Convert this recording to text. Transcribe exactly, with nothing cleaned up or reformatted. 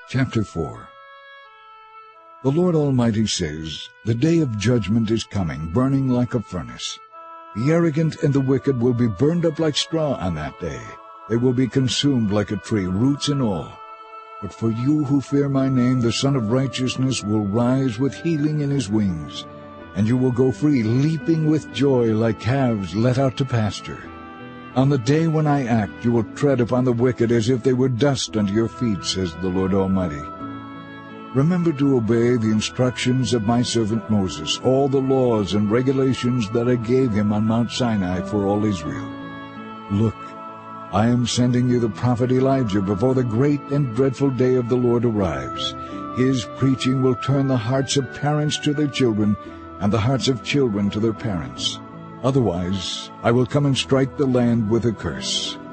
Chapter four. The Lord Almighty says, "The day of judgment is coming, burning like a furnace. The arrogant and the wicked will be burned up like straw on that day. They will be consumed like a tree, roots and all. But for you who fear my name, the Son of Righteousness will rise with healing in his wings, and you will go free, leaping with joy like calves let out to pasture. On the day when I act, you will tread upon the wicked as if they were dust under your feet, says the Lord Almighty. Remember to obey the instructions of my servant Moses, all the laws and regulations that I gave him on Mount Sinai for all Israel. Look, I am sending you the prophet Elijah before the great and dreadful day of the Lord arrives. His preaching will turn the hearts of parents to their children, and the hearts of children to their parents. Otherwise, I will come and strike the land with a curse.